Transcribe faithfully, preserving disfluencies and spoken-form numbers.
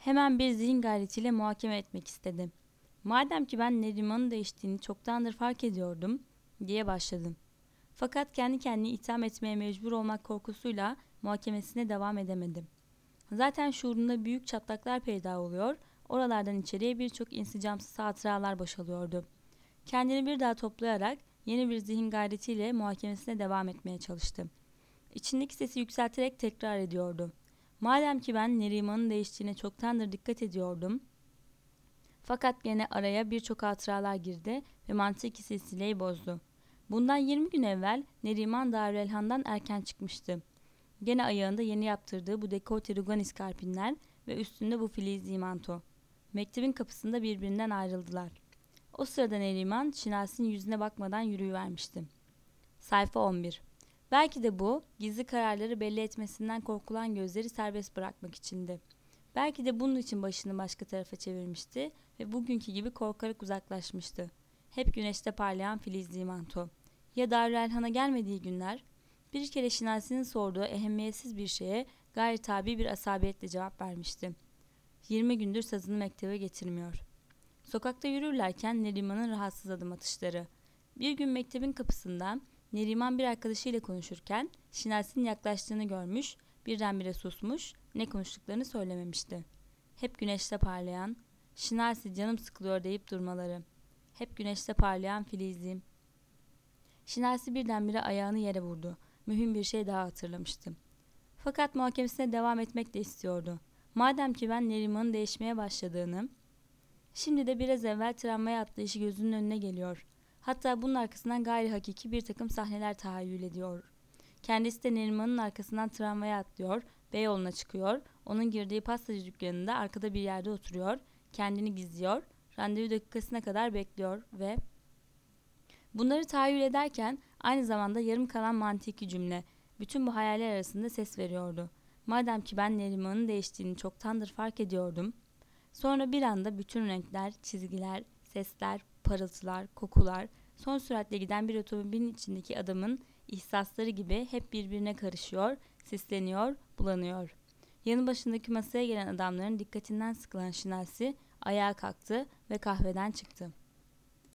Hemen bir zihin gayretiyle muhakeme etmek istedi. Madem ki ben Neriman'ın değiştiğini çoktandır fark ediyordum, diye başladım. Fakat kendi kendini itham etmeye mecbur olmak korkusuyla muhakemesine devam edemedim. Zaten şuurunda büyük çatlaklar peyda oluyor, oralardan içeriye birçok insicamsız hatıralar boşalıyordu. Kendini bir daha toplayarak yeni bir zihin gayretiyle muhakemesine devam etmeye çalıştı. İçindeki sesi yükselterek tekrar ediyordu. Madem ki ben Neriman'ın değiştiğine çoktandır dikkat ediyordum, fakat gene araya birçok hatıralar girdi ve mantık silsileyi bozdu. Bundan yirmi gün evvel Neriman Darülelhan'dan erken çıkmıştı. Gene ayağında yeni yaptırdığı bu dekolte rugan iskarpinler ve üstünde bu filizli manto. Mektebin kapısında birbirinden ayrıldılar. O sırada Neriman, Şinasi'nin yüzüne bakmadan yürüyüvermişti. Sayfa on bir. Belki de bu, gizli kararları belli etmesinden korkulan gözleri serbest bırakmak içindi. Belki de bunun için başını başka tarafa çevirmişti ve bugünkü gibi korkarak uzaklaşmıştı. Hep güneşte parlayan filizli manto. Ya Darülelhan'a gelmediği günler? Bir kere Şinasi'nin sorduğu ehemmiyetsiz bir şeye gayri tabi bir asabiyetle cevap vermişti. Yirmi gündür sazını mektebe getirmiyor. Sokakta yürürlerken Neriman'ın rahatsız adım atışları. Bir gün mektebin kapısından Neriman bir arkadaşıyla konuşurken Şinasi'nin yaklaştığını görmüş, birdenbire susmuş, ne konuştuklarını söylememişti. Hep güneşte parlayan, Şinasi canım sıkılıyor deyip durmaları. Hep güneşte parlayan filizliğim. Şinasi birdenbire ayağını yere vurdu. Mühim bir şey daha hatırlamıştı. Fakat muhakemesine devam etmek de istiyordu. Madem ki ben Neriman'ın değişmeye başladığını, şimdi de biraz evvel tramvaya atlayışı gözünün önüne geliyor. Hatta bunun arkasından gayri hakiki bir takım sahneler tahayyül ediyor. Kendisi de Neriman'ın arkasından tramvaya atlıyor, Beyoğlu'na çıkıyor, onun girdiği pastacı dükkanında arkada bir yerde oturuyor, kendini gizliyor, randevu dakikasına kadar bekliyor ve... Bunları tahayyül ederken aynı zamanda yarım kalan mantiki cümle, bütün bu hayaller arasında ses veriyordu. Madem ki ben Neriman'ın değiştiğini çoktandır fark ediyordum, sonra bir anda bütün renkler, çizgiler, sesler, parıltılar, kokular, son süratle giden bir otomobilin içindeki adamın ihsasları gibi hep birbirine karışıyor, sisleniyor, bulanıyor. Yanı başındaki masaya gelen adamların dikkatinden sıkılan Şinasi ayağa kalktı ve kahveden çıktı.